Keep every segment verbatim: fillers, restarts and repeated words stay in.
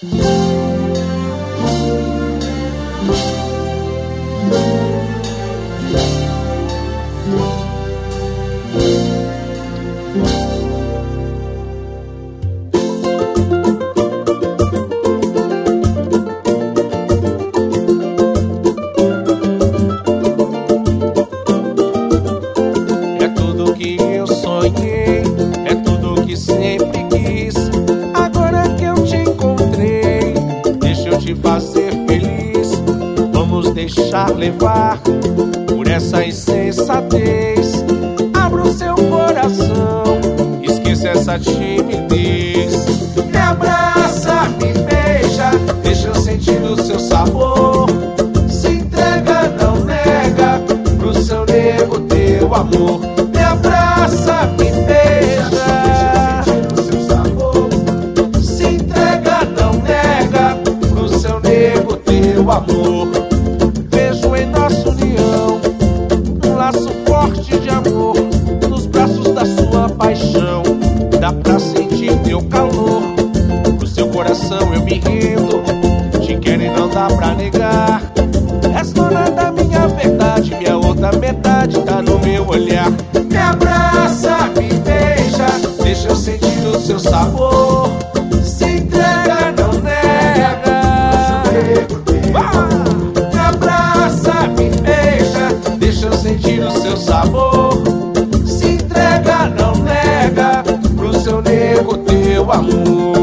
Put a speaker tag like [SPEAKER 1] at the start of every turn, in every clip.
[SPEAKER 1] É tudo que eu sonhei, é tudo que sempre quis. Agora que eu te encontrei, deixa eu te fazer feliz. Vamos deixar levar por essa insensatez. Abra o seu coração, esqueça essa timidez. Me abraça, me beija, deixa eu sentir o seu sabor. Se entrega, não nega, pro seu nego teu amor. Me abraça, me beija, deixa eu sentir o seu sabor. Se entrega, não nega, pro seu nego teu amor. Vejo em nossa união um laço forte de amor. Nos braços da sua paixão dá pra sentir teu calor. Pro seu coração eu me rendo, te quero e não dá pra negar. És dona da minha verdade, minha outra metade tá no meu olhar. Me abraça, me beija, deixa eu sentir o seu sabor. Se entrega, não nega, ah! Me abraça, me beija, deixa eu sentir o seu sabor. Se entrega, não nega, pro seu nego teu amor.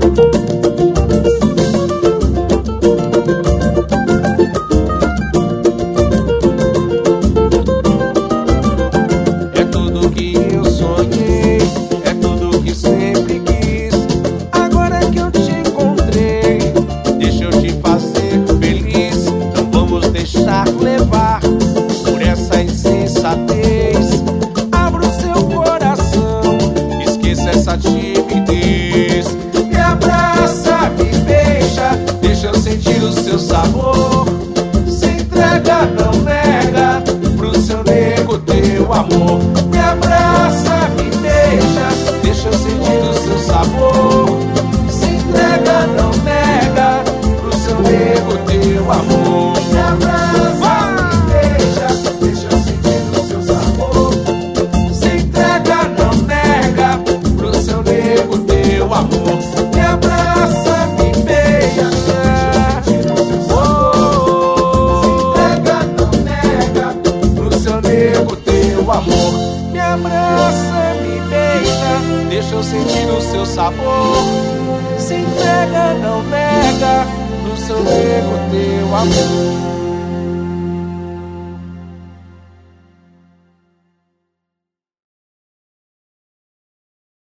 [SPEAKER 1] É tudo que eu sonhei, é tudo que sempre quis. Agora que eu te encontrei, deixa eu te fazer feliz. Não vamos deixar levar por essa insensatez. Abra o seu coração, esqueça essa timidez. Me abraça, me beija, deixa eu sentir o seu sabor. Se entrega, não nega, pro seu nego teu amor. Me abraça, me beija, deixa eu sentir o seu sabor. Se entrega, não nega, pro seu nego teu amor. Me abraça, me beija, deixa eu sentir o seu sabor. Se entrega, não nega, pro seu nego teu amor. Me abraça, me beija, deixa eu sentir o seu sabor. Se entrega, não nega, pro seu nego teu amor. Me abraça, me beija, deixa eu sentir o seu sabor. Se entrega, não nega, pro seu nego teu amor.